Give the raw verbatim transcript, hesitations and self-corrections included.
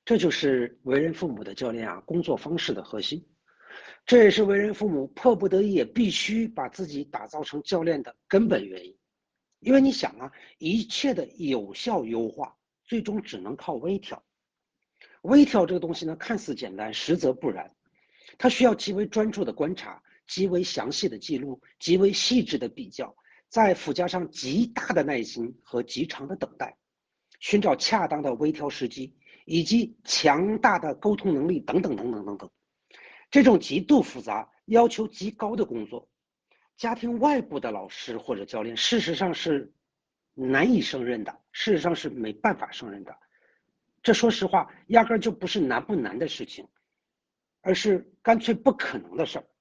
这就是为人父母的教练啊工作方式的核心，这也是为人父母迫不得已也必须把自己打造成教练的根本原因。因为你想啊，一切的有效优化最终只能靠微调。微调这个东西呢，看似简单，实则不然。它需要极为专注的观察，极为详细的记录，极为细致的比较，再附加上极大的耐心和极长的等待，寻找恰当的微调时机，以及强大的沟通能力等等等等等等。这种极度复杂、要求极高的工作，家庭外部的老师或者教练事实上是难以胜任的，事实上是没办法胜任的。这说实话，压根就不是难不难的事情，而是干脆不可能的事儿。